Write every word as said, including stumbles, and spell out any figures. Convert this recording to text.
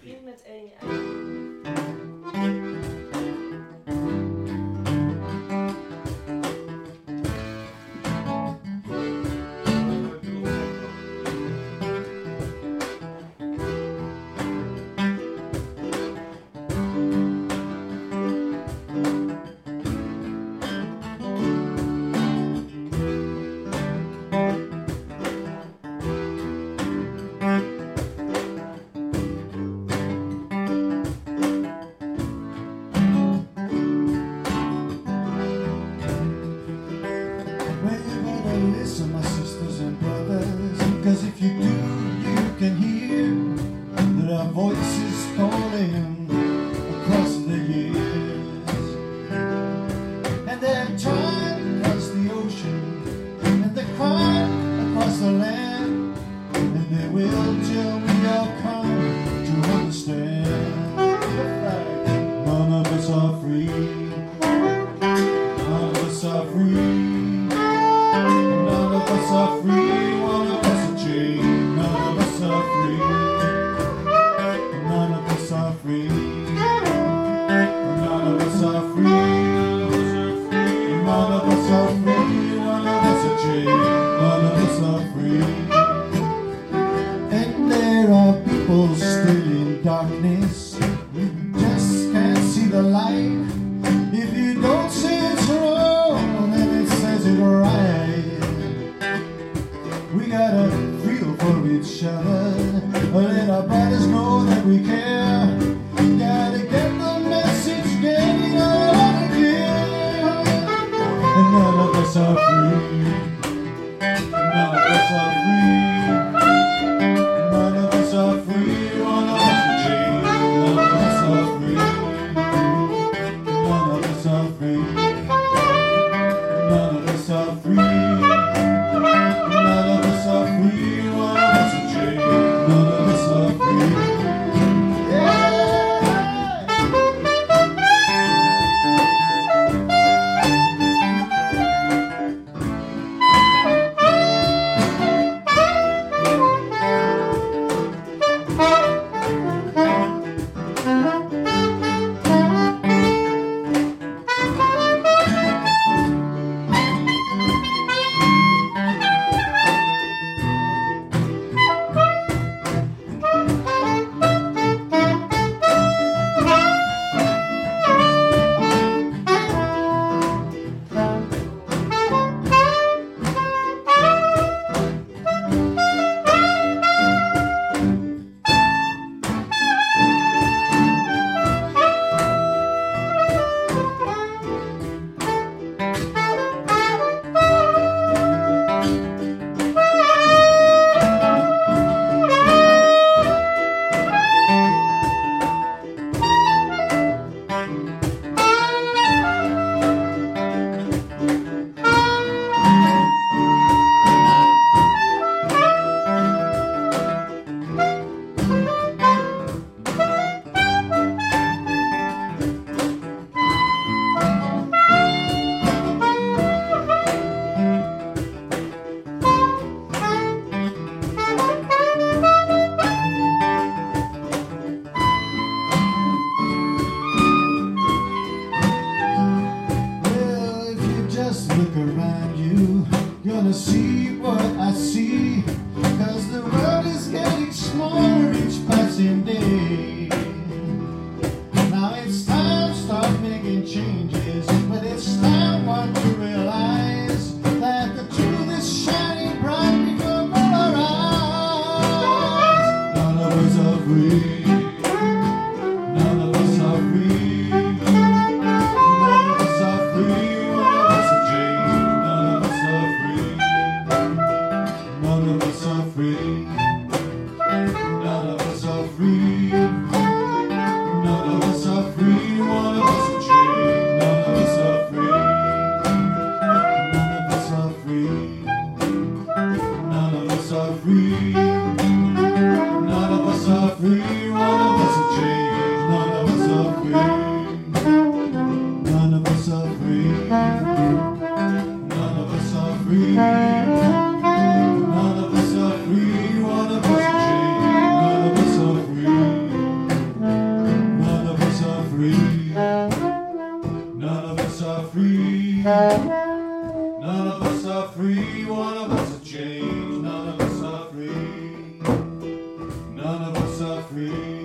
begint met één, je eindigt. Listen, my sisters and brothers, because if you do, you can hear that our voices calling across the years. And they're trying across the ocean, and they're crying across the land, and they will till we all come to understand the fact none of us are free. None of us are free. None of us are free, one of us a chain. None of us are free. None of us are free. None of us are free. None of us are free, one of us a chain. None of us are free. And there are people still in darkness, you just can't see the light. If you don't say it's wrong, then it says it right. We gotta feel for each other, let our bodies know that we care. Gotta get the message getting out of here. And none of us are free. None of us are free. None of us are free. One of us a chain. None of us are free. None of us are free. None of us are free. None of us are free, one of us a chain. None of us are free. Yeah. Look around you, gonna see what I see, 'cause the world is getting smaller each passing day. Now it's time to start making changes, but it's time one to realize that the truth is shining bright before our eyes. None of us are free. None of us are free. None of us are free. None of us are free. None of us are free. None of us are free. None of us are free. One of us a chain. None of us are free. None of us are free. None of us are free. None of us are free. One None of us are free, one of us are changed. None of us are free. None of us are free.